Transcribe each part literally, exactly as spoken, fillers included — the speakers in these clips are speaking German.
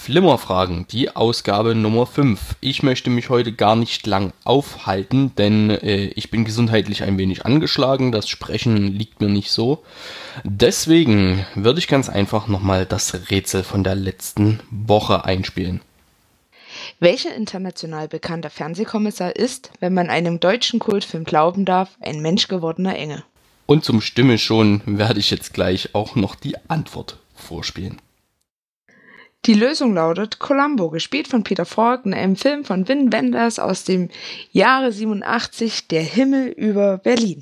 Flimmerfragen, die Ausgabe Nummer fünf. Ich möchte mich heute gar nicht lang aufhalten, denn äh, ich bin gesundheitlich ein wenig angeschlagen, das Sprechen liegt mir nicht so. Deswegen würde ich ganz einfach nochmal das Rätsel von der letzten Woche einspielen. Welcher international bekannter Fernsehkommissar ist, wenn man einem deutschen Kultfilm glauben darf, ein menschgewordener Engel? Und zum Stimme schon werde ich jetzt gleich auch noch die Antwort vorspielen. Die Lösung lautet Columbo, gespielt von Peter Falk in einem Film von Wim Wenders aus dem Jahre siebenundachtzig, Der Himmel über Berlin.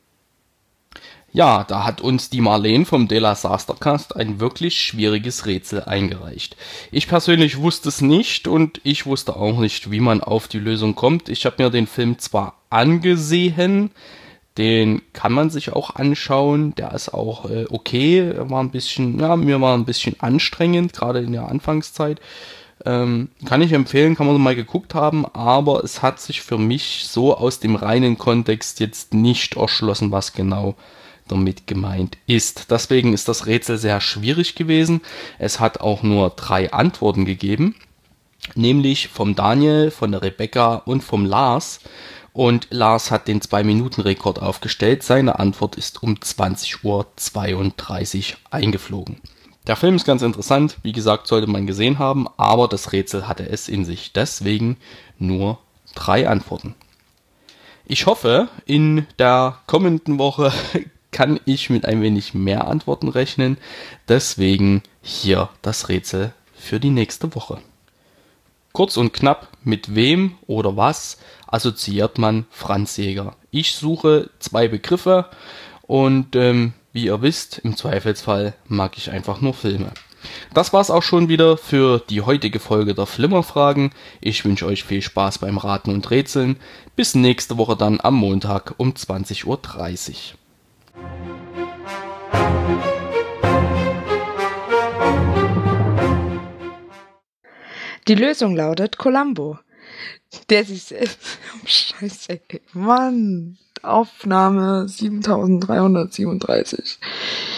Ja, da hat uns die Marleen vom De La Sastercast ein wirklich schwieriges Rätsel eingereicht. Ich persönlich wusste es nicht und ich wusste auch nicht, wie man auf die Lösung kommt. Ich habe mir den Film zwar angesehen, den kann man sich auch anschauen, der ist auch äh, okay, war ein bisschen, ja, mir war ein bisschen anstrengend, gerade in der Anfangszeit. Ähm, kann ich empfehlen, kann man mal geguckt haben, aber es hat sich für mich so aus dem reinen Kontext jetzt nicht erschlossen, was genau damit gemeint ist. Deswegen ist das Rätsel sehr schwierig gewesen. Es hat auch nur drei Antworten gegeben, nämlich vom Daniel, von der Rebecca und vom Lars. Und Lars hat den zwei Minuten Rekord aufgestellt. Seine Antwort ist um zwanzig Uhr zweiunddreißig eingeflogen. Der Film ist ganz interessant. Wie gesagt, sollte man gesehen haben, aber das Rätsel hatte es in sich. Deswegen nur drei Antworten. Ich hoffe, in der kommenden Woche kann ich mit ein wenig mehr Antworten rechnen. Deswegen hier das Rätsel für die nächste Woche. Kurz und knapp, mit wem oder was assoziiert man Franz Jäger? Ich suche zwei Begriffe und ähm, wie ihr wisst, im Zweifelsfall mag ich einfach nur Filme. Das war's auch schon wieder für die heutige Folge der Flimmerfragen. Ich wünsche euch viel Spaß beim Raten und Rätseln. Bis nächste Woche dann am Montag um zwanzig Uhr dreißig. Die Lösung lautet Columbo, der sich selbst... Oh, Scheiße, Mann, Aufnahme siebentausenddreihundertsiebenunddreißig.